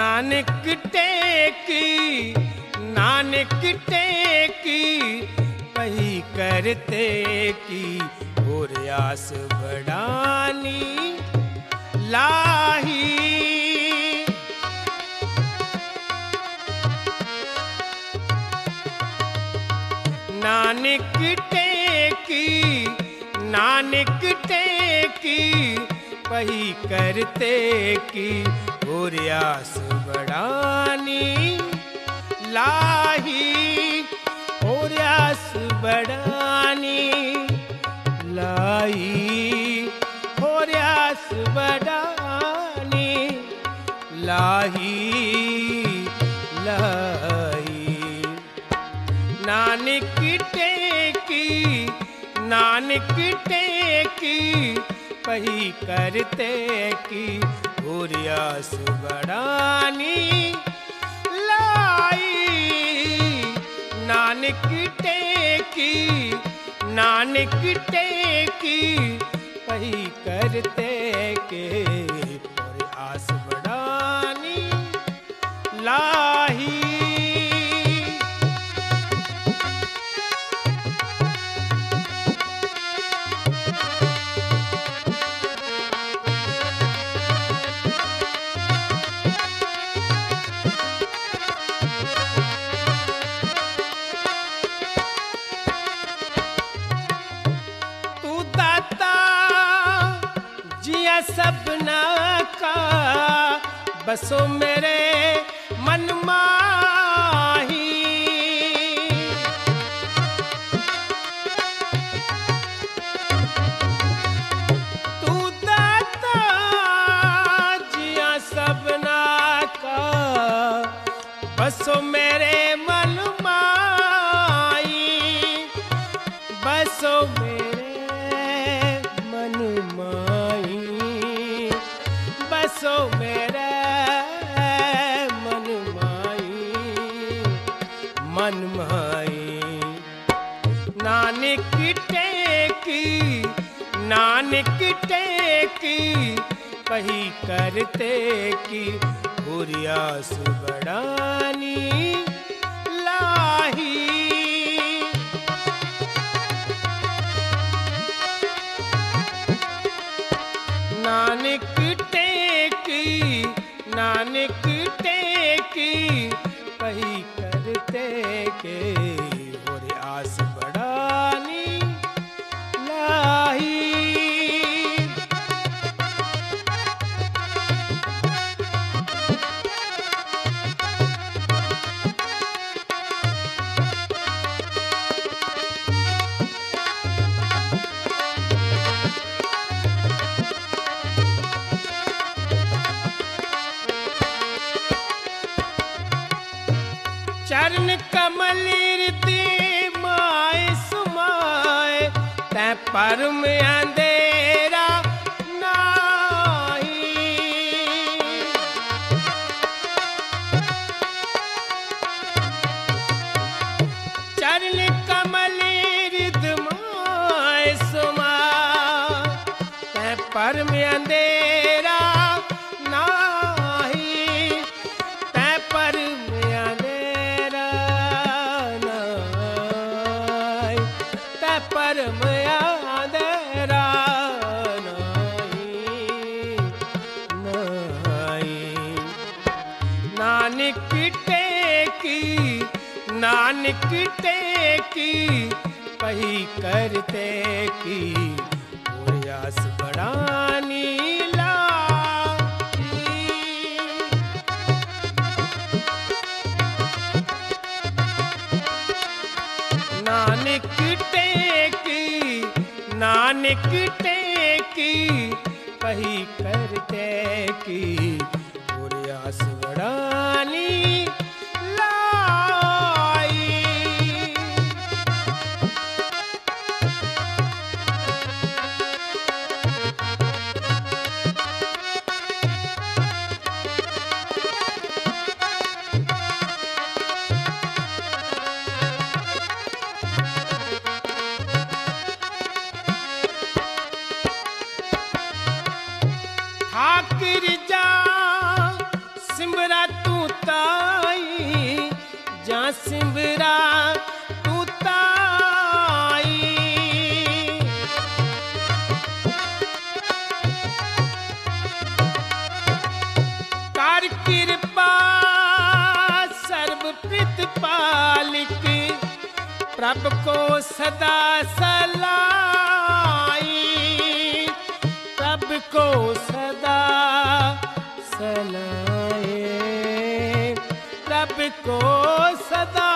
नानक टेकी नानक टेकी पही करते की और आस बढ़ानी लाही। नानक टेकी नानक टेकी पही करते की और आस बढ़ानी लाही। और आस बढ़ानी लाई और आस बढ़ानी लाही लाई। नानक टेकी नानक टेकी पही करते की और आस बढ़ानी लाई। नानक टेकी नानक टेकी पही करते के और आस बढ़ानी लाही। सबना का बसो मेरे मन माही। तू दाता जिया सबना का बसो मेरे मन माही। बसो मेरे मन माही बसो मेरे मन माई। नानक टेकी नानक टेकी पही करते की और आस बढ़ानी लाही। नानक टेकी नानक टेकी पही करते के और आस बढ़ानी लाही। चरण कमल रीति माय सुमाय तै परम अंधेरा नाही। चरण कमल रीति माय सुमाय तै परम अंधेरा नाही। तै परम परम अंधेरा नहीं। नानक टेकी नानक टेकी पही करते की और आस बढ़ानी लाई। नानक टेकी नानक टेकी पही करते की और आस बढ़ानी लाई। ठाकुर जा सिमरत ताई जा सिमरा तू ताई। कर कृपा सर्व प्रतिपालिक प्रभ को सदा सलाई। प्रभ को सदा सलाए, प्रभ को सदा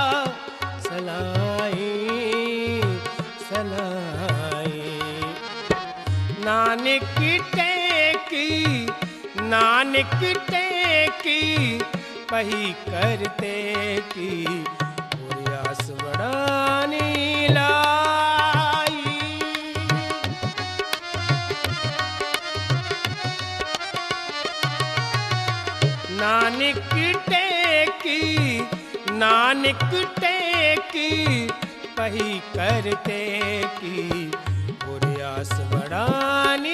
सलाए सलाए। नानक टेकी नानक टेकी पही करते की प्रयास बढ़ानी लाई। नानक टेकी नानक टेकी पही करते की प्रयास बढ़ानी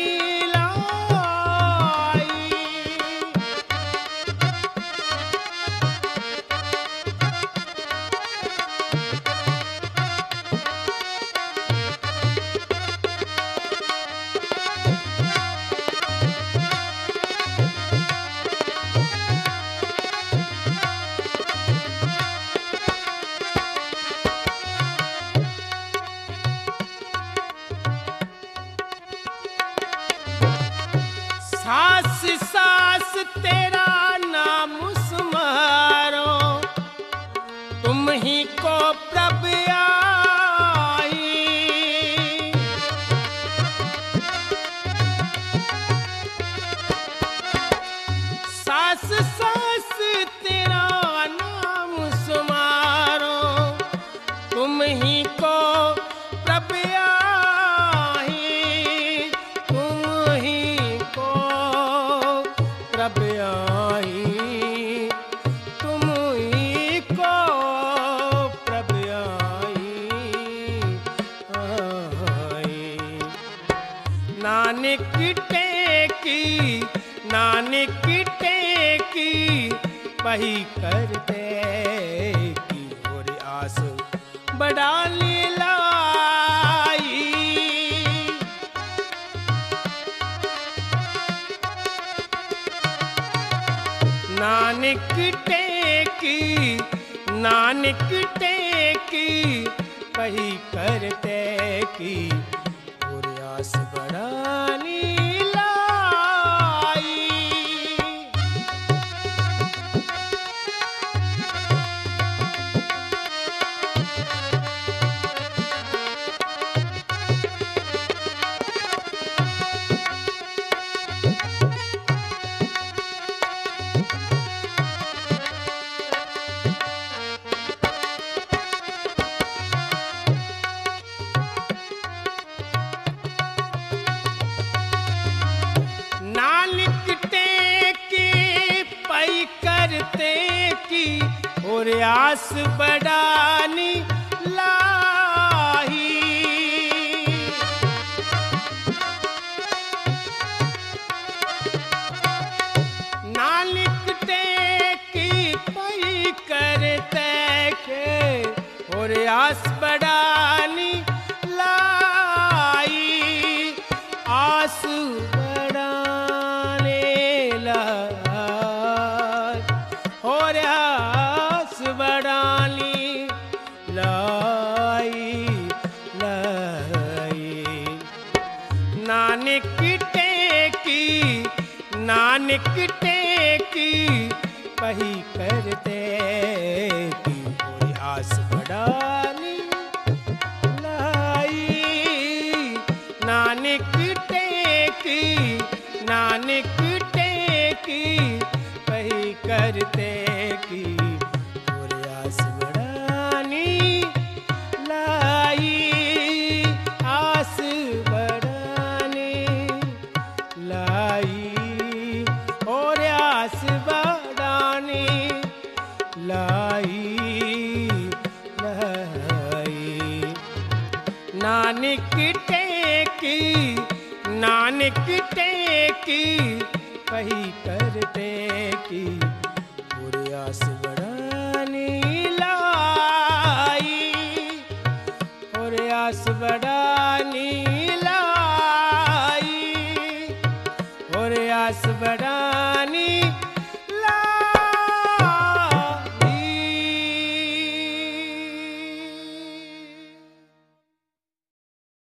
सास सास तेरा नाम सुमारो तुम ही को प्रभ आई। सास सास तेरा नाम सुमारो तुम ही को प्रभ प्रभ आई। तुम ही को प्रभ आई। नानक टेकी नानक टेकी पही करते की और आस बढ़ा लाई। नानक टेकी नानक टेकी पही करते की प्रयास बढ़ानी लाई। करते की और आस बढ़ानी लाई। नानक टेकी पही करते के और आस बढ़ानी लाई। आस बढ़ाने लाई और आस बढ़ानी लाई लाई। नानक टेकी नानक टेकी पही करते की कोई आस बढ़ानी लाई। नानक टेकी नानक टेकी पही करते की प्रयास बढ़ानी लाई। आस बढ़ाने लाई और आस बढ़ाने लाई लाई। नानक टेकी नानक टेकी पही करते की आस बढ़ानी लाई, और आस बढ़ानी लाई, और आस बढ़ा